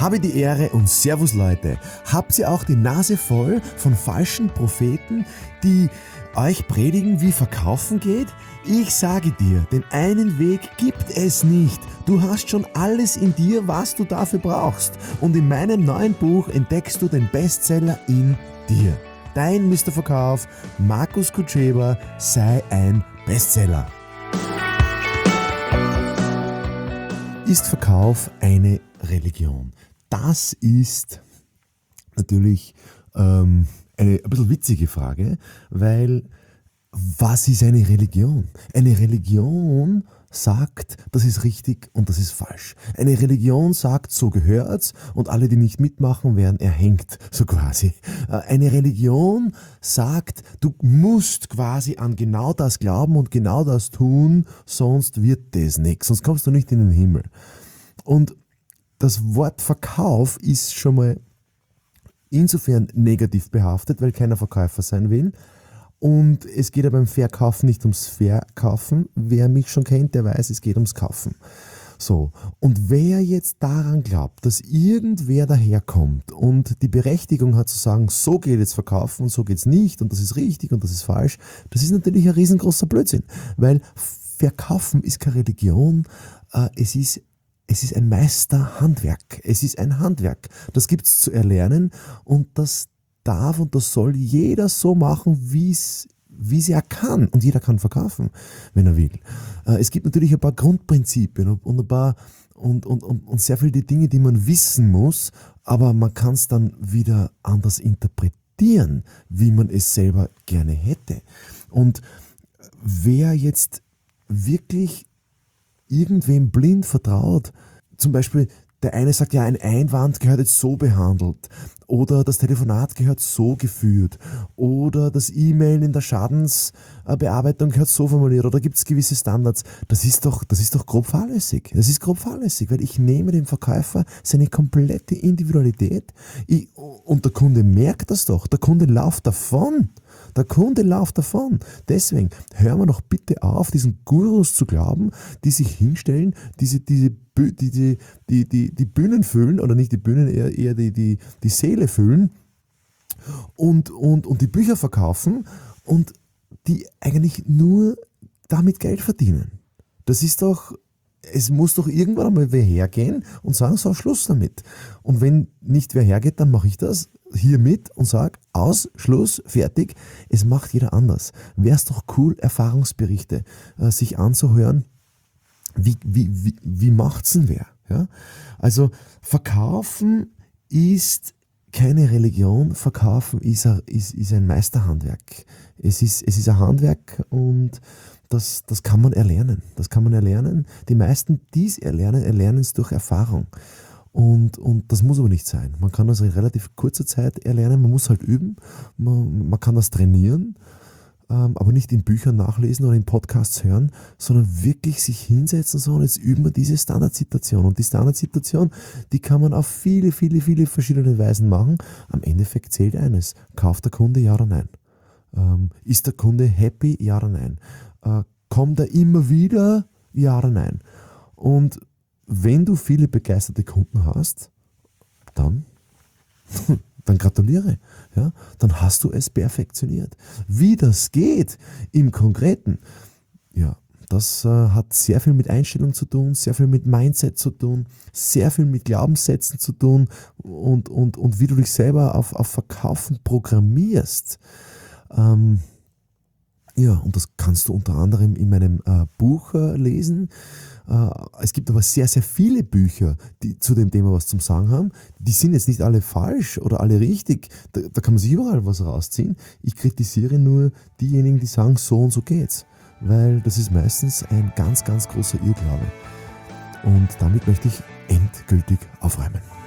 Habe die Ehre und Servus Leute. Habt ihr auch die Nase voll von falschen Propheten, die euch predigen, wie Verkaufen geht? Ich sage dir, den einen Weg gibt es nicht. Du hast schon alles in dir, was du dafür brauchst. Und in meinem neuen Buch entdeckst du den Bestseller in dir. Dein Mr. Verkauf, Markus Kutscheber, sei ein Bestseller. Ist Verkauf eine Religion? Das ist natürlich eine ein bisschen witzige Frage, weil was ist eine Religion? Eine Religion sagt, das ist richtig und das ist falsch. Eine Religion sagt, so gehört's und alle, die nicht mitmachen, werden erhängt, so quasi. Eine Religion sagt, du musst quasi an genau das glauben und genau das tun, sonst wird das nichts, sonst kommst du nicht in den Himmel. Und das Wort Verkauf ist schon mal insofern negativ behaftet, weil keiner Verkäufer sein will. Und es geht ja beim Verkaufen nicht ums Verkaufen. Wer mich schon kennt, der weiß, es geht ums Kaufen. So, und wer jetzt daran glaubt, dass irgendwer daherkommt und die Berechtigung hat zu sagen, so geht jetzt Verkaufen und so geht's nicht und das ist richtig und das ist falsch, das ist natürlich ein riesengroßer Blödsinn. Weil Verkaufen ist keine Religion, es ist ein Meisterhandwerk. Es ist ein Handwerk. Das gibt es zu erlernen und das darf und das soll jeder so machen, wie er kann. Und jeder kann verkaufen, wenn er will. Es gibt natürlich ein paar Grundprinzipien und ein paar und sehr viele Dinge, die man wissen muss, aber man kann es dann wieder anders interpretieren, wie man es selber gerne hätte. Und wer jetzt wirklich irgendwem blind vertraut, zum Beispiel der eine sagt, ja, ein Einwand gehört jetzt so behandelt oder das Telefonat gehört so geführt oder das E-Mail in der Schadensbearbeitung gehört so formuliert oder gibt es gewisse Standards. Das ist doch grob fahrlässig. Das ist grob fahrlässig, weil ich nehme dem Verkäufer seine komplette Individualität und der Kunde merkt das doch. Der Kunde läuft davon. Deswegen hören wir doch bitte auf, diesen Gurus zu glauben, die sich hinstellen, die Bühnen füllen, oder nicht die Bühnen, eher die Seele füllen und die Bücher verkaufen und die eigentlich nur damit Geld verdienen. Das ist doch, es muss doch irgendwann einmal wer hergehen und sagen, so, Schluss damit. Und wenn nicht wer hergeht, dann mache ich das hier mit und sage, aus, Schluss, fertig. Es macht jeder anders. Wäre es doch cool, Erfahrungsberichte sich anzuhören, wie macht's denn wer? Ja? Also Verkaufen ist keine Religion, Verkaufen ist ein Meisterhandwerk. Es ist ein Handwerk und das kann man erlernen. Die meisten, die es erlernen es durch Erfahrung. Und das muss aber nicht sein. Man kann das in relativ kurzer Zeit erlernen, man muss halt üben, man kann das trainieren, aber nicht in Büchern nachlesen oder in Podcasts hören, sondern wirklich sich hinsetzen so, und jetzt üben wir diese Standardsituation. Und die Standardsituation, die kann man auf viele, viele, viele verschiedene Weisen machen. Am Endeffekt zählt eines: Kauft der Kunde, ja oder nein? Ist der Kunde happy, ja oder nein? Kommt er immer wieder, ja oder nein? Und wenn du viele begeisterte Kunden hast, dann gratuliere. Ja? Dann hast du es perfektioniert. Wie das geht im Konkreten, ja, das hat sehr viel mit Einstellung zu tun, sehr viel mit Mindset zu tun, sehr viel mit Glaubenssätzen zu tun und wie du dich selber auf Verkaufen programmierst. Ja, und das kannst du unter anderem in meinem Buch lesen. Es gibt aber sehr, sehr viele Bücher, die zu dem Thema was zum Sagen haben. Die sind jetzt nicht alle falsch oder alle richtig. Da kann man sich überall was rausziehen. Ich kritisiere nur diejenigen, die sagen, so und so geht's. Weil das ist meistens ein ganz, ganz großer Irrglaube. Und damit möchte ich endgültig aufräumen.